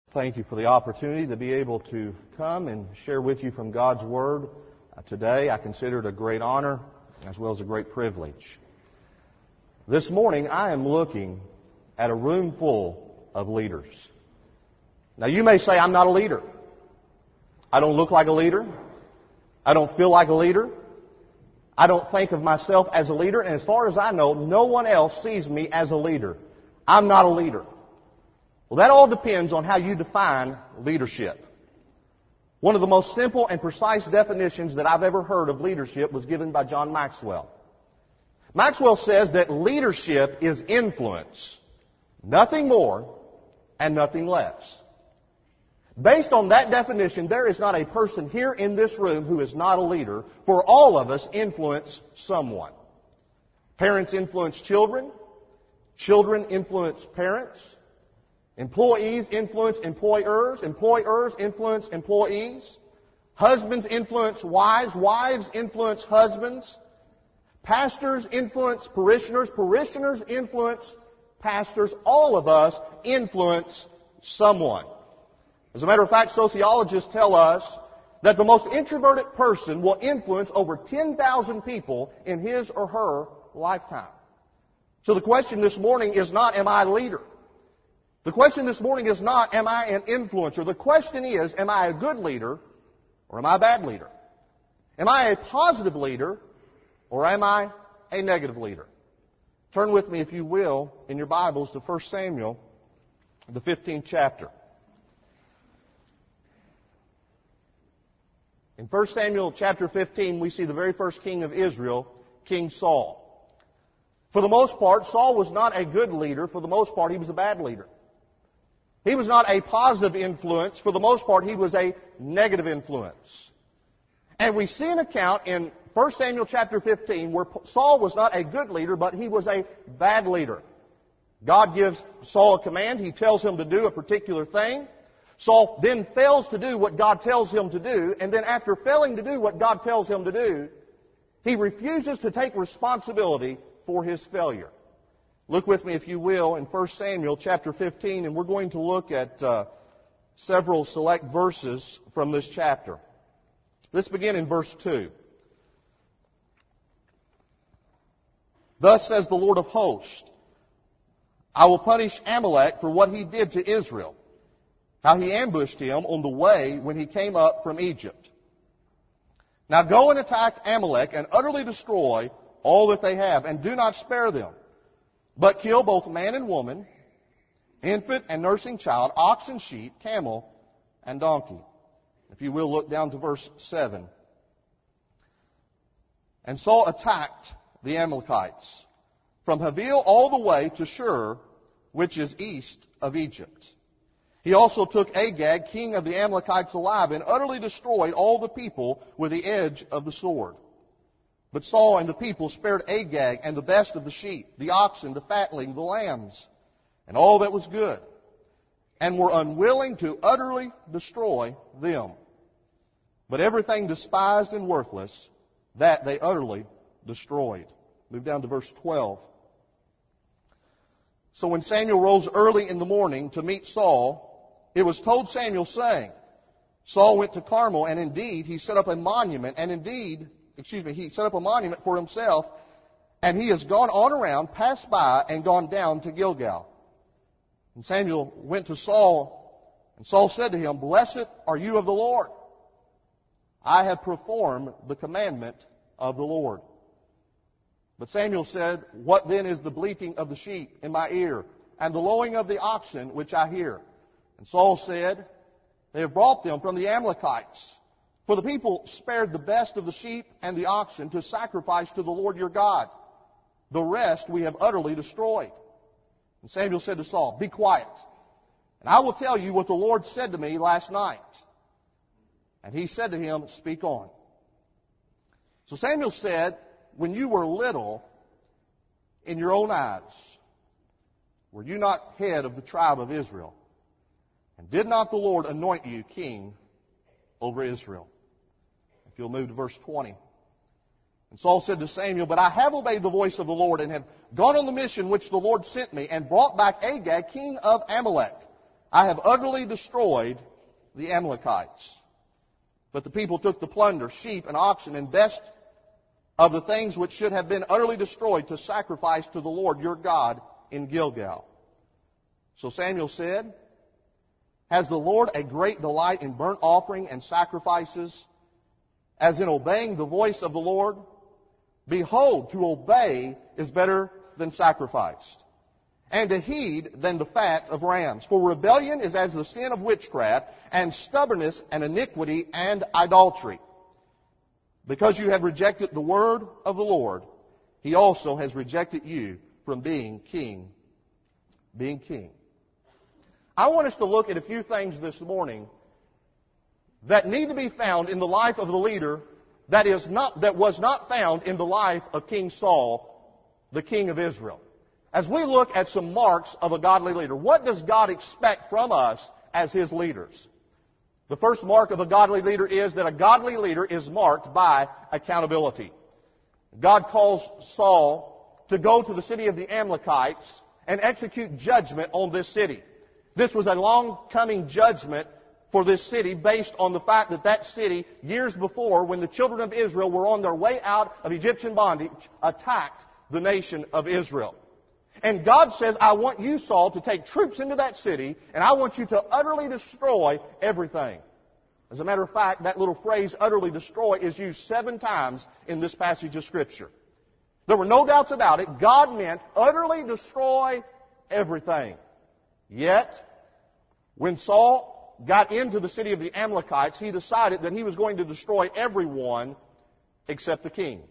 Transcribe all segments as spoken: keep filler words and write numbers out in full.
Thank you for the opportunity to be able to come and share with you from God's Word uh, today. I consider it a great honor as well as a great privilege. This morning I am looking at a room full of leaders. Now you may say I'm not a leader. I don't look like a leader. I don't feel like a leader. I don't think of myself as a leader, and as far as I know, no one else sees me as a leader. I'm not a leader. Well, that all depends on how you define leadership. One of the most simple and precise definitions that I've ever heard of leadership was given by John Maxwell. Maxwell says that leadership is influence, nothing more and nothing less. Based on that definition, there is not a person here in this room who is not a leader, for all of us influence someone. Parents influence children. Children influence parents. Employees influence employers. Employers influence employees. Husbands influence wives. Wives influence husbands. Pastors influence parishioners. Parishioners influence pastors. All of us influence someone. As a matter of fact, sociologists tell us that the most introverted person will influence over ten thousand people in his or her lifetime. So the question this morning is not, am I a leader? The question this morning is not, am I an influencer? The question is, am I a good leader or am I a bad leader? Am I a positive leader or am I a negative leader? Turn with me, if you will, in your Bibles to First Samuel, the fifteenth chapter. In First Samuel chapter fifteen, we see the very first king of Israel, King Saul. For the most part, Saul was not a good leader. For the most part, he was a bad leader. He was not a positive influence. For the most part, he was a negative influence. And we see an account in First Samuel chapter fifteen where Saul was not a good leader, but he was a bad leader. God gives Saul a command. He tells him to do a particular thing. Saul then fails to do what God tells him to do, and then after failing to do what God tells him to do, he refuses to take responsibility for his failure. Look with me, if you will, in First Samuel chapter fifteen, and we're going to look at uh, several select verses from this chapter. Let's begin in verse two. Thus says the Lord of hosts, I will punish Amalek for what he did to Israel, how he ambushed him on the way when he came up from Egypt. Now go and attack Amalek and utterly destroy all that they have, and do not spare them, but kill both man and woman, infant and nursing child, ox and sheep, camel and donkey. If you will, look down to verse seven. And Saul attacked the Amalekites from Havilah all the way to Shur, which is east of Egypt. He also took Agag, king of the Amalekites, alive, and utterly destroyed all the people with the edge of the sword. But Saul and the people spared Agag and the best of the sheep, the oxen, the fatling, the lambs, and all that was good, and were unwilling to utterly destroy them. But everything despised and worthless, that they utterly destroyed. Move down to verse twelve. So when Samuel rose early in the morning to meet Saul, it was told Samuel, saying, Saul went to Carmel, and indeed he set up a monument, and indeed, excuse me, he set up a monument for himself, and he has gone on around, passed by, and gone down to Gilgal. And Samuel went to Saul, and Saul said to him, Blessed are you of the Lord. I have performed the commandment of the Lord. But Samuel said, What then is the bleating of the sheep in my ear, and the lowing of the oxen which I hear? And Saul said, They have brought them from the Amalekites. For the people spared the best of the sheep and the oxen to sacrifice to the Lord your God. The rest we have utterly destroyed. And Samuel said to Saul, Be quiet, and I will tell you what the Lord said to me last night. And he said to him, Speak on. So Samuel said, When you were little in your own eyes, were you not head of the tribe of Israel? And did not the Lord anoint you king over Israel? If you'll move to verse twenty. And Saul said to Samuel, But I have obeyed the voice of the Lord, and have gone on the mission which the Lord sent me, and brought back Agag, king of Amalek. I have utterly destroyed the Amalekites. But the people took the plunder, sheep and oxen, and best of the things which should have been utterly destroyed to sacrifice to the Lord your God in Gilgal. So Samuel said, has the Lord a great delight in burnt offering and sacrifices, as in obeying the voice of the Lord? Behold, to obey is better than sacrifice, and to heed than the fat of rams. For rebellion is as the sin of witchcraft, and stubbornness and iniquity and idolatry. Because you have rejected the word of the Lord, He also has rejected you from being king. Being king. I want us to look at a few things this morning that need to be found in the life of the leader that is not, that was not found in the life of King Saul, the king of Israel. As we look at some marks of a godly leader, what does God expect from us as His leaders? The first mark of a godly leader is that a godly leader is marked by accountability. God calls Saul to go to the city of the Amalekites and execute judgment on this city. This was a long-coming judgment for this city based on the fact that that city, years before, when the children of Israel were on their way out of Egyptian bondage, attacked the nation of Israel. And God says, I want you, Saul, to take troops into that city, and I want you to utterly destroy everything. As a matter of fact, that little phrase, utterly destroy, is used seven times in this passage of Scripture. There were no doubts about it. God meant utterly destroy everything. Yet, when Saul got into the city of the Amalekites, he decided that he was going to destroy everyone except the king.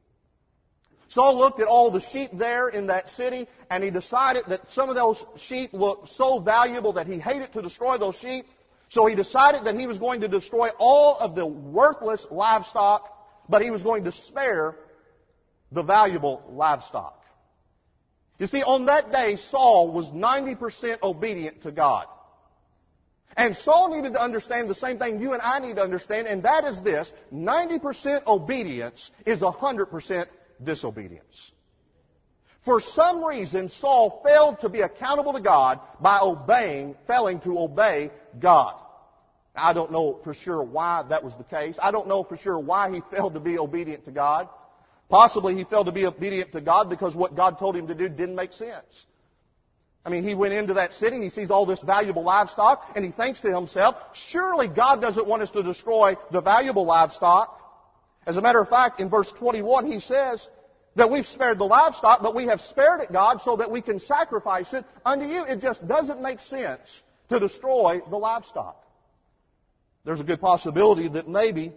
Saul looked at all the sheep there in that city, and he decided that some of those sheep were so valuable that he hated to destroy those sheep. So he decided that he was going to destroy all of the worthless livestock, but he was going to spare the valuable livestock. You see, on that day, Saul was ninety percent obedient to God. And Saul needed to understand the same thing you and I need to understand, and that is this: ninety percent obedience is one hundred percent disobedience. For some reason, Saul failed to be accountable to God by obeying, failing to obey God. I don't know for sure why that was the case. I don't know for sure why he failed to be obedient to God. Possibly he failed to be obedient to God because what God told him to do didn't make sense. I mean, he went into that city, he sees all this valuable livestock, and he thinks to himself, surely God doesn't want us to destroy the valuable livestock. As a matter of fact, in verse twenty-one, he says that we've spared the livestock, but we have spared it, God, so that we can sacrifice it unto you. It just doesn't make sense to destroy the livestock. There's a good possibility that maybe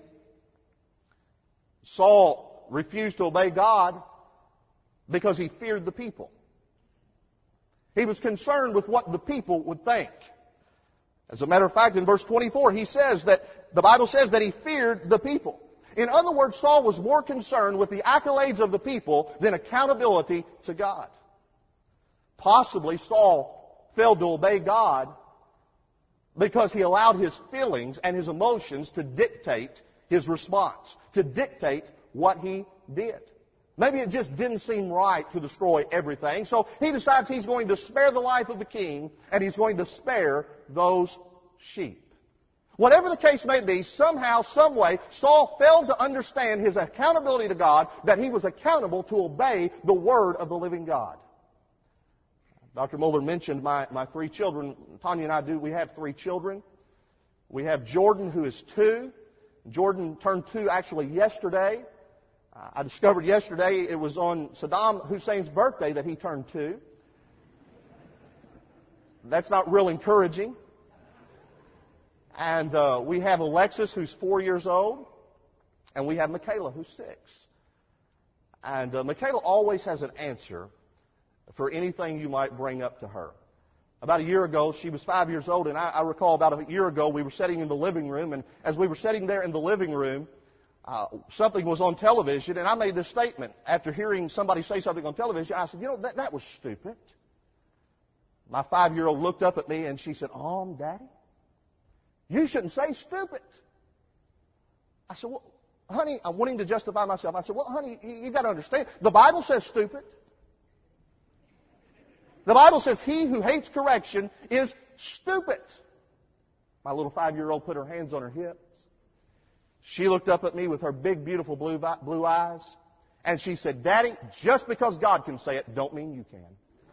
Saul refused to obey God because he feared the people. He was concerned with what the people would think. As a matter of fact, in verse twenty-four, he says that the Bible says that he feared the people. In other words, Saul was more concerned with the accolades of the people than accountability to God. Possibly Saul failed to obey God because he allowed his feelings and his emotions to dictate his response, to dictate what he did. Maybe it just didn't seem right to destroy everything, so he decides he's going to spare the life of the king, and he's going to spare those sheep. Whatever the case may be, somehow, some way, Saul failed to understand his accountability to God, that he was accountable to obey the word of the living God. Doctor Moeller mentioned my, my three children. Tanya and I do, we have three children. We have Jordan, who is two. Jordan turned two actually yesterday. Uh, I discovered yesterday it was on Saddam Hussein's birthday that he turned two. That's not real encouraging. And uh, we have Alexis, who's four years old, and we have Michaela, who's six. And uh, Michaela always has an answer for anything you might bring up to her. About a year ago, she was five years old, and I, I recall about a year ago we were sitting in the living room, and as we were sitting there in the living room, uh, something was on television, and I made this statement after hearing somebody say something on television. I said, you know, that, that was stupid. My five-year-old looked up at me, and she said, "Um, Daddy, you shouldn't say stupid." I said, well, honey, I'm wanting to justify myself. I said, well, honey, you, you got to understand. The Bible says stupid. The Bible says he who hates correction is stupid. My little five-year-old put her hands on her hips. She looked up at me with her big, beautiful blue, blue eyes, and she said, Daddy, just because God can say it, don't mean you can.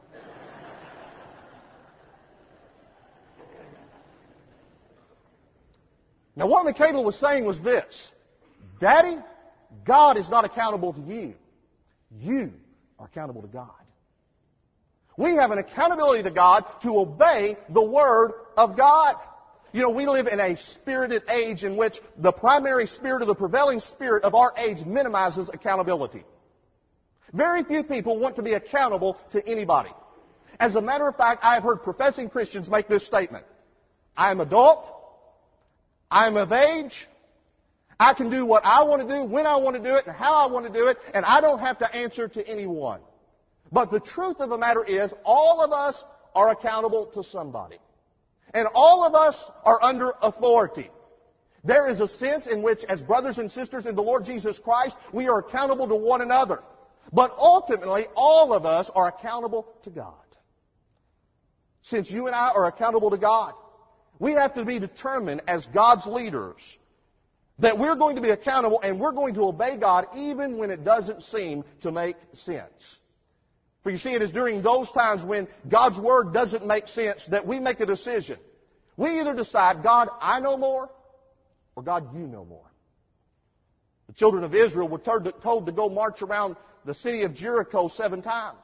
Now, what Michaela was saying was this: Daddy, God is not accountable to you. You are accountable to God. We have an accountability to God to obey the Word of God. You know, we live in a spirited age in which the primary spirit or the prevailing spirit of our age minimizes accountability. Very few people want to be accountable to anybody. As a matter of fact, I have heard professing Christians make this statement: I am adult, I am of age, I can do what I want to do, when I want to do it, and how I want to do it, and I don't have to answer to anyone. But the truth of the matter is, all of us are accountable to somebody. And all of us are under authority. There is a sense in which, as brothers and sisters in the Lord Jesus Christ, we are accountable to one another. But ultimately, all of us are accountable to God. Since you and I are accountable to God, we have to be determined as God's leaders that we're going to be accountable and we're going to obey God even when it doesn't seem to make sense. For you see, it is during those times when God's Word doesn't make sense that we make a decision. We either decide, God, I know more, or God, you know more. The children of Israel were told to go march around the city of Jericho seven times.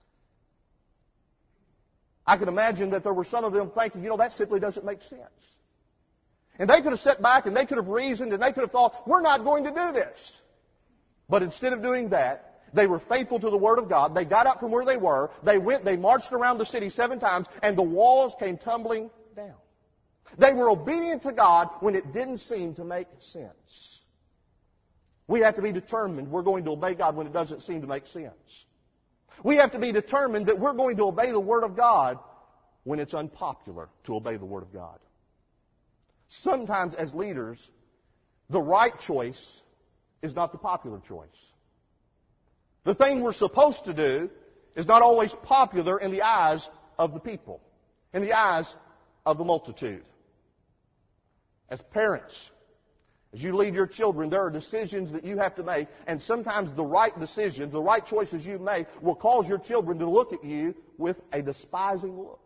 I can imagine that there were some of them thinking, you know, that simply doesn't make sense. And they could have sat back and they could have reasoned and they could have thought, we're not going to do this. But instead of doing that, they were faithful to the Word of God. They got up from where they were. They went, they marched around the city seven times, and the walls came tumbling down. They were obedient to God when it didn't seem to make sense. We have to be determined we're going to obey God when it doesn't seem to make sense. We have to be determined that we're going to obey the Word of God when it's unpopular to obey the Word of God. Sometimes as leaders, the right choice is not the popular choice. The thing we're supposed to do is not always popular in the eyes of the people, in the eyes of the multitude. As parents, as you lead your children, there are decisions that you have to make, and sometimes the right decisions, the right choices you make will cause your children to look at you with a despising look.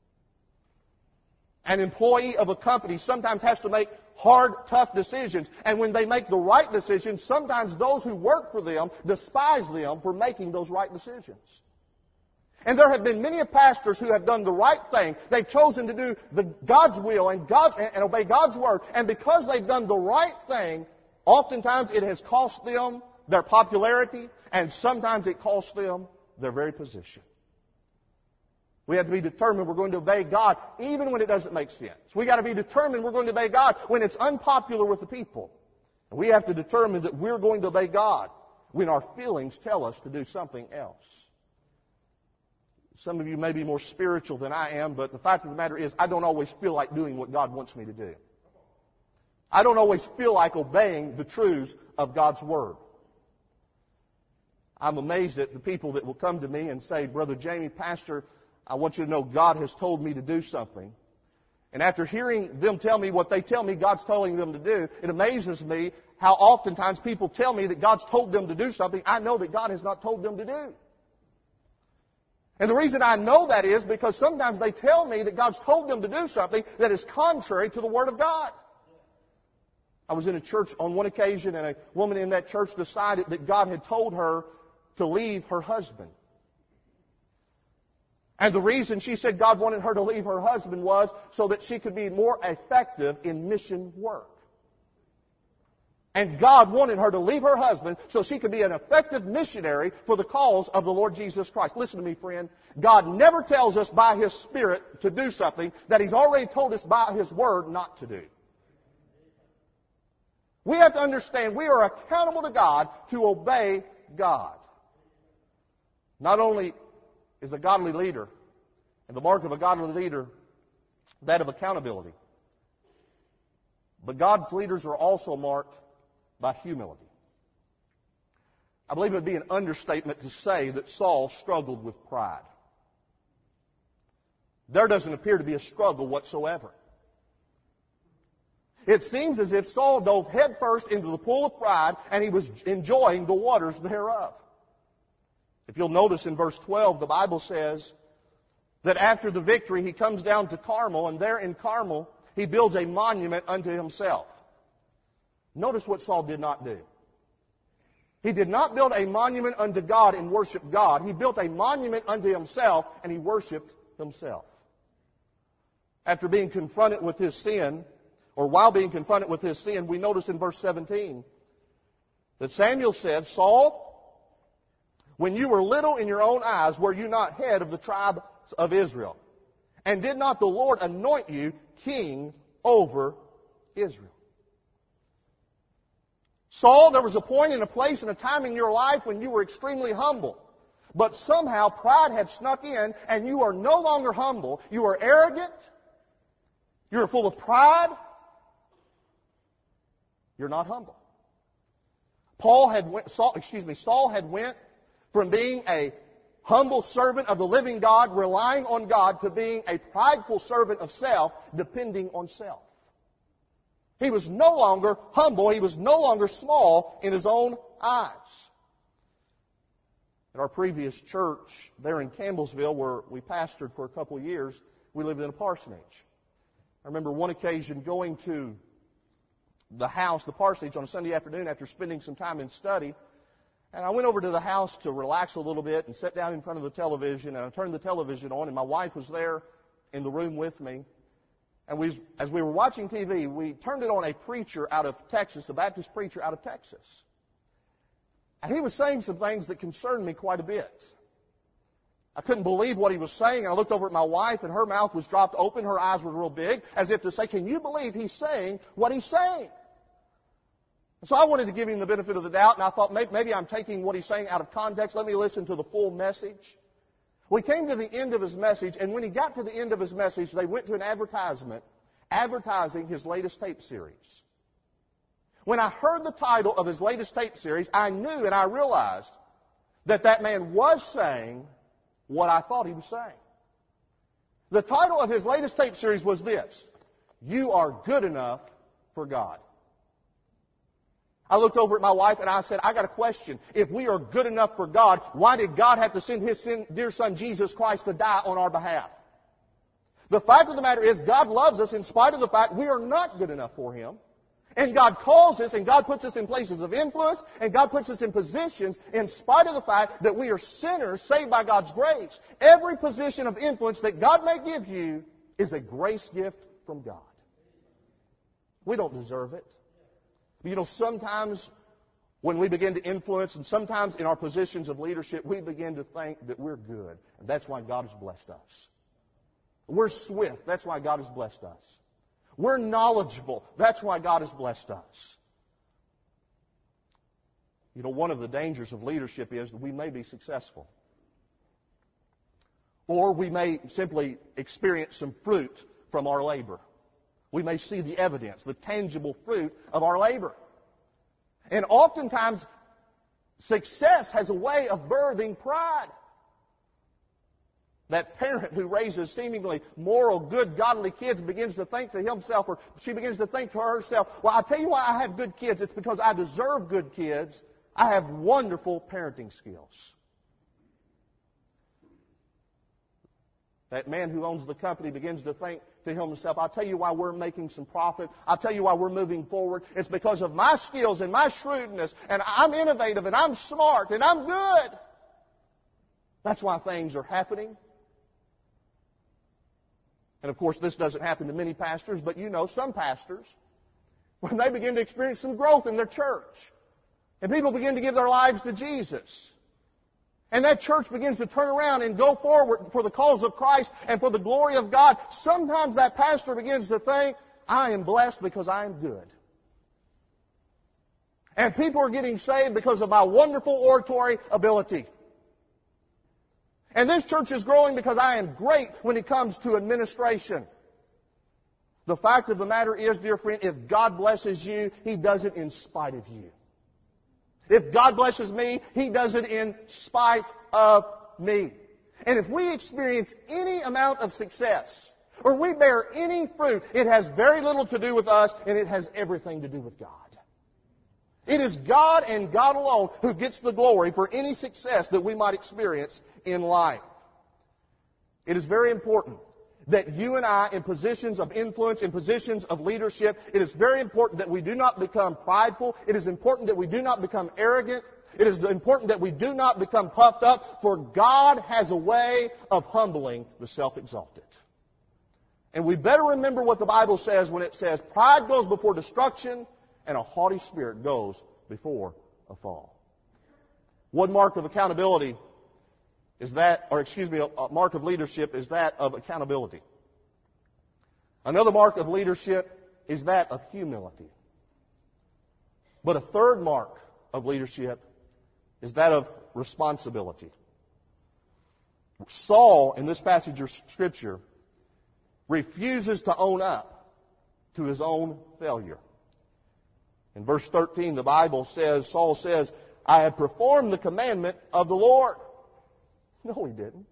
An employee of a company sometimes has to make hard, tough decisions. And when they make the right decisions, sometimes those who work for them despise them for making those right decisions. And there have been many pastors who have done the right thing. They've chosen to do the God's will and, God, and obey God's Word. And because they've done the right thing, oftentimes it has cost them their popularity, and sometimes it costs them their very position. We have to be determined we're going to obey God even when it doesn't make sense. We've got to be determined we're going to obey God when it's unpopular with the people. And we have to determine that we're going to obey God when our feelings tell us to do something else. Some of you may be more spiritual than I am, but the fact of the matter is I don't always feel like doing what God wants me to do. I don't always feel like obeying the truths of God's Word. I'm amazed at the people that will come to me and say, Brother Jamie, Pastor, I want you to know God has told me to do something. And after hearing them tell me what they tell me God's telling them to do, it amazes me how oftentimes people tell me that God's told them to do something I know that God has not told them to do. And the reason I know that is because sometimes they tell me that God's told them to do something that is contrary to the Word of God. I was in a church on one occasion, and a woman in that church decided that God had told her to leave her husband. And the reason she said God wanted her to leave her husband was so that she could be more effective in mission work. And God wanted her to leave her husband so she could be an effective missionary for the cause of the Lord Jesus Christ. Listen to me, friend. God never tells us by His Spirit to do something that He's already told us by His Word not to do. We have to understand we are accountable to God to obey God. Not only is a godly leader, and the mark of a godly leader, that of accountability. But God's leaders are also marked by humility. I believe it would be an understatement to say that Saul struggled with pride. there doesn't appear to be a struggle whatsoever. It seems as if Saul dove headfirst into the pool of pride and he was enjoying the waters thereof. If you'll notice in verse twelve, the Bible says that after the victory he comes down to Carmel, and there in Carmel he builds a monument unto himself. Notice what Saul did not do. He did not build a monument unto God and worship God. He built a monument unto himself and he worshiped himself. After being confronted with his sin, or while being confronted with his sin, we notice in verse seventeen that Samuel said, Saul, when you were little in your own eyes, were you not head of the tribe of Israel? And did not the Lord anoint you king over Israel? Saul, there was a point and a place and a time in your life when you were extremely humble. But somehow pride had snuck in and you are no longer humble. You are arrogant. You're full of pride. You're not humble. Paul had went, Saul, excuse me, Saul had went from being a humble servant of the living God, relying on God, to being a prideful servant of self, depending on self. He was no longer humble. He was no longer small in his own eyes. At our previous church there in Campbellsville, where we pastored for a couple of years, we lived in a parsonage. I remember one occasion going to the house, the parsonage, on a Sunday afternoon after spending some time in study. And I went over to the house to relax a little bit and sat down in front of the television. And I turned the television on, and my wife was there in the room with me. And we, as we were watching T V, we turned it on a preacher out of Texas, a Baptist preacher out of Texas. And he was saying some things that concerned me quite a bit. I couldn't believe what he was saying. And I looked over at my wife, and her mouth was dropped open. Her eyes were real big, as if to say, can you believe he's saying what he's saying? So I wanted to give him the benefit of the doubt, and I thought maybe I'm taking what he's saying out of context. Let me listen to the full message. We came to the end of his message, and when he got to the end of his message, they went to an advertisement advertising his latest tape series. When I heard the title of his latest tape series, I knew and I realized that that man was saying what I thought he was saying. The title of his latest tape series was this: You Are Good Enough for God. I looked over at my wife and I said, I got a question. If we are good enough for God, why did God have to send His dear Son Jesus Christ to die on our behalf? The fact of the matter is, God loves us in spite of the fact we are not good enough for Him. And God calls us, and God puts us in places of influence, and God puts us in positions in spite of the fact that we are sinners saved by God's grace. Every position of influence that God may give you is a grace gift from God. We don't deserve it. You know, sometimes when we begin to influence, and sometimes in our positions of leadership, we begin to think that we're good. And that's why God has blessed us. We're swift. That's why God has blessed us. We're knowledgeable. That's why God has blessed us. You know, one of the dangers of leadership is that we may be successful. Or we may simply experience some fruit from our labor. We may see the evidence, the tangible fruit of our labor. And oftentimes, success has a way of birthing pride. That parent who raises seemingly moral, good, godly kids begins to think to himself, or she begins to think to herself, well, I'll tell you why I have good kids. It's because I deserve good kids. I have wonderful parenting skills. That man who owns the company begins to think to himself, I'll tell you why we're making some profit. I'll tell you why we're moving forward. It's because of my skills and my shrewdness, and I'm innovative, and I'm smart, and I'm good. That's why things are happening. And of course, this doesn't happen to many pastors, but you know some pastors, when they begin to experience some growth in their church, and people begin to give their lives to Jesus, and that church begins to turn around and go forward for the cause of Christ and for the glory of God, sometimes that pastor begins to think, I am blessed because I am good. And people are getting saved because of my wonderful oratory ability. And this church is growing because I am great when it comes to administration. The fact of the matter is, dear friend, if God blesses you, He does it in spite of you. If God blesses me, He does it in spite of me. And if we experience any amount of success, or we bear any fruit, it has very little to do with us, and it has everything to do with God. It is God and God alone who gets the glory for any success that we might experience in life. It is very important that you and I, in positions of influence, in positions of leadership, it is very important that we do not become prideful. It is important that we do not become arrogant. It is important that we do not become puffed up, for God has a way of humbling the self-exalted. And we better remember what the Bible says when it says, pride goes before destruction, and a haughty spirit goes before a fall. One mark of accountability is that, or excuse me, a mark of leadership is that of accountability. Another mark of leadership is that of humility. But a third mark of leadership is that of responsibility. Saul, in this passage of Scripture, refuses to own up to his own failure. In verse thirteen, the Bible says, Saul says, I have performed the commandment of the Lord. No, he didn't.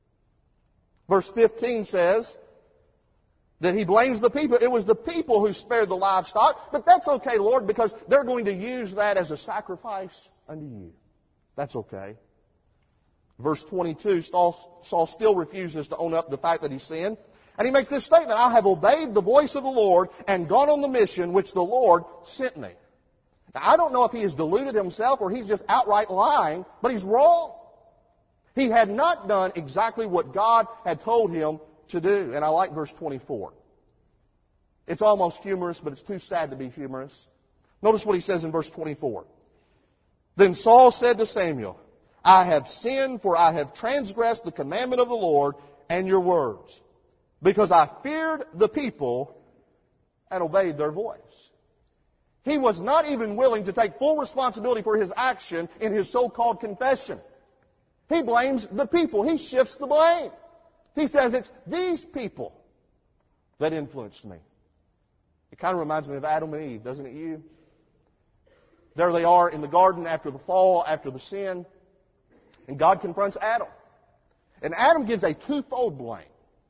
Verse fifteen says that he blames the people. It was the people who spared the livestock, but that's okay, Lord, because they're going to use that as a sacrifice unto you. That's okay. Verse twenty-two, Saul, Saul still refuses to own up to the fact that he sinned. And he makes this statement, I have obeyed the voice of the Lord and gone on the mission which the Lord sent me. Now, I don't know if he has deluded himself or he's just outright lying, but he's wrong. He had not done exactly what God had told him to do. And I like verse twenty-four. It's almost humorous, but it's too sad to be humorous. Notice what he says in verse twenty-four. Then Saul said to Samuel, I have sinned, for I have transgressed the commandment of the Lord and your words, because I feared the people and obeyed their voice. He was not even willing to take full responsibility for his action in his so-called confession. He blames the people. He shifts the blame. He says it's these people that influenced me. It kind of reminds me of Adam and Eve, doesn't it you? There they are in the garden after the fall, after the sin, and God confronts Adam. And Adam gives a twofold blame.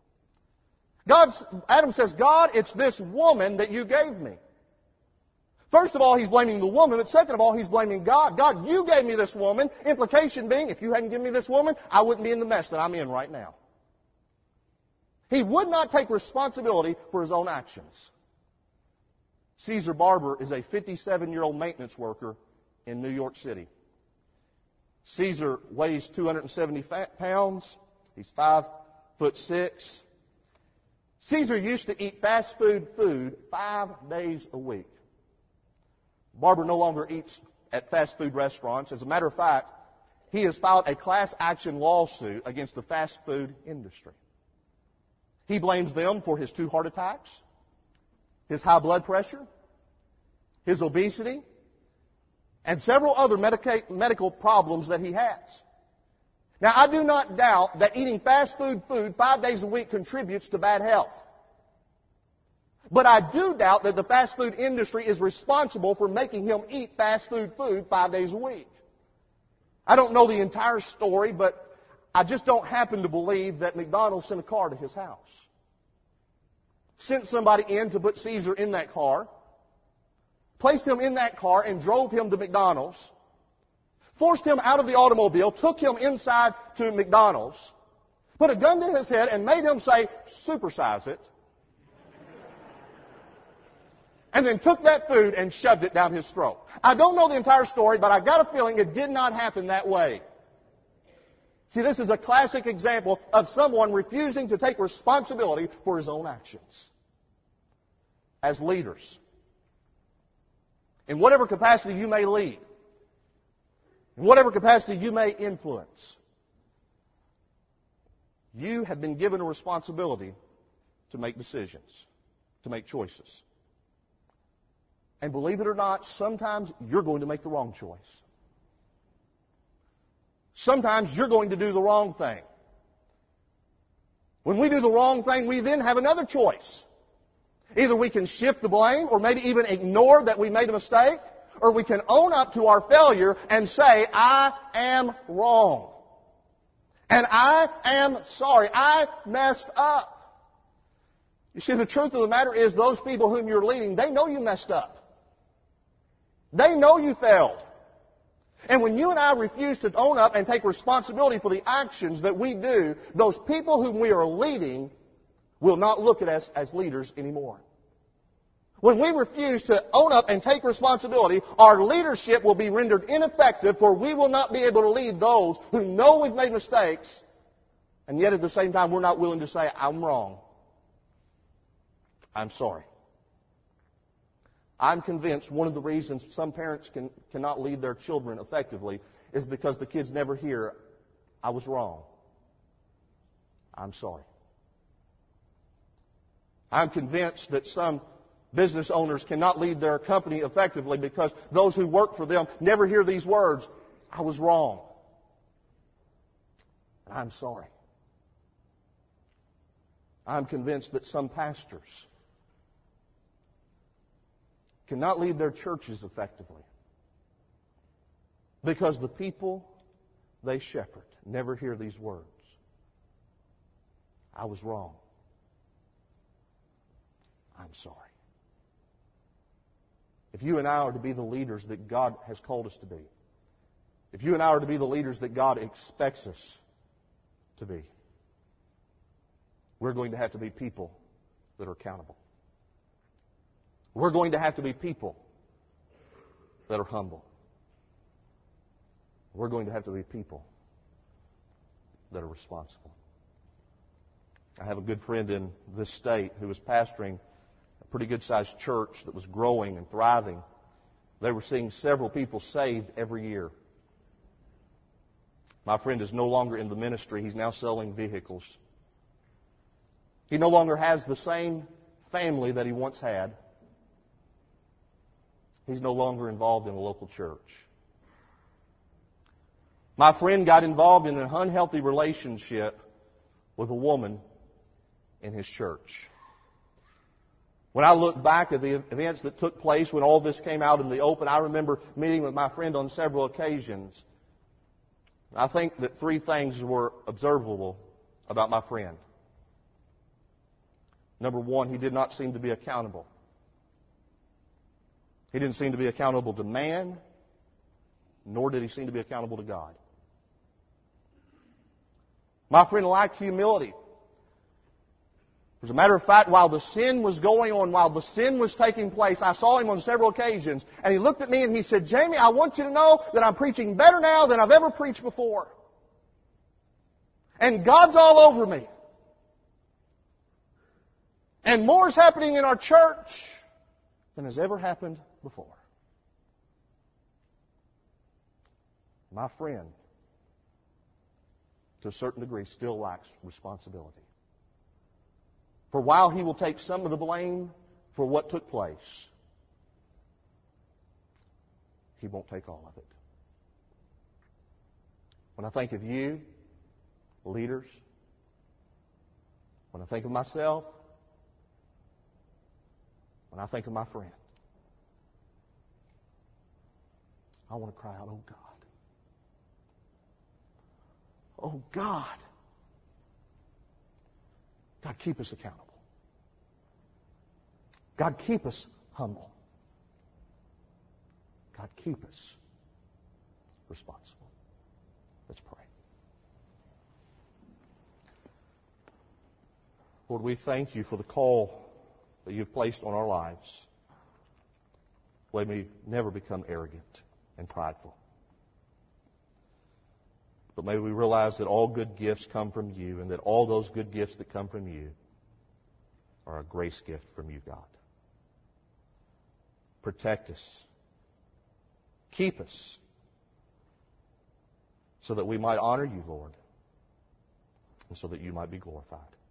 God's, Adam says, God, it's this woman that you gave me. First of all, he's blaming the woman, but second of all, he's blaming God. God, you gave me this woman. Implication being, if you hadn't given me this woman, I wouldn't be in the mess that I'm in right now. He would not take responsibility for his own actions. Caesar Barber is a fifty-seven-year-old maintenance worker in New York City. Caesar weighs two hundred seventy pounds. He's five foot six. Caesar used to eat fast food food five days a week. Barber no longer eats at fast food restaurants. As a matter of fact, he has filed a class action lawsuit against the fast food industry. He blames them for his two heart attacks, his high blood pressure, his obesity, and several other medica- medical problems that he has. Now, I do not doubt that eating fast food food five days a week contributes to bad health. But I do doubt that the fast food industry is responsible for making him eat fast food food five days a week. I don't know the entire story, but I just don't happen to believe that McDonald's sent a car to his house. Sent somebody in to put Caesar in that car, placed him in that car and drove him to McDonald's, forced him out of the automobile, took him inside to McDonald's, put a gun to his head and made him say, supersize it, and then took that food and shoved it down his throat. I don't know the entire story, but I got a feeling it did not happen that way. See, this is a classic example of someone refusing to take responsibility for his own actions. As leaders, in whatever capacity you may lead, in whatever capacity you may influence, you have been given a responsibility to make decisions, to make choices. And believe it or not, sometimes you're going to make the wrong choice. Sometimes you're going to do the wrong thing. When we do the wrong thing, we then have another choice. Either we can shift the blame or maybe even ignore that we made a mistake, or we can own up to our failure and say, I am wrong. And I am sorry. I messed up. You see, the truth of the matter is those people whom you're leading, they know you messed up. They know you failed. And when you and I refuse to own up and take responsibility for the actions that we do, those people whom we are leading will not look at us as leaders anymore. When we refuse to own up and take responsibility, our leadership will be rendered ineffective, for we will not be able to lead those who know we've made mistakes, and yet at the same time we're not willing to say, I'm wrong. I'm sorry. I'm convinced one of the reasons some parents can, cannot lead their children effectively is because the kids never hear, I was wrong. I'm sorry. I'm convinced that some business owners cannot lead their company effectively because those who work for them never hear these words, I was wrong. I'm sorry. I'm convinced that some pastors cannot lead their churches effectively because the people they shepherd never hear these words. I was wrong. I'm sorry. If you and I are to be the leaders that God has called us to be, if you and I are to be the leaders that God expects us to be, we're going to have to be people that are accountable. We're going to have to be people that are humble. We're going to have to be people that are responsible. I have a good friend in this state who was pastoring a pretty good-sized church that was growing and thriving. They were seeing several people saved every year. My friend is no longer in the ministry. He's now selling vehicles. He no longer has the same family that he once had. He's no longer involved in a local church. My friend got involved in an unhealthy relationship with a woman in his church. When I look back at the events that took place when all this came out in the open, I remember meeting with my friend on several occasions. I think that three things were observable about my friend. Number one, he did not seem to be accountable. He didn't seem to be accountable to man, nor did he seem to be accountable to God. My friend lacked humility. As a matter of fact, while the sin was going on, while the sin was taking place, I saw him on several occasions, and he looked at me and he said, Jamie, I want you to know that I'm preaching better now than I've ever preached before. And God's all over me. And more is happening in our church than has ever happened before. My friend, to a certain degree, still lacks responsibility. For while he will take some of the blame for what took place, he won't take all of it. When I think of you, leaders, when I think of myself, when I think of my friend, I want to cry out, oh God. Oh God. God, keep us accountable. God, keep us humble. God, keep us responsible. Let's pray. Lord, we thank you for the call that you've placed on our lives. May we never become arrogant and prideful. But may we realize that all good gifts come from you, and that all those good gifts that come from you are a grace gift from you, God. Protect us. Keep us. So that we might honor you, Lord. And so that you might be glorified.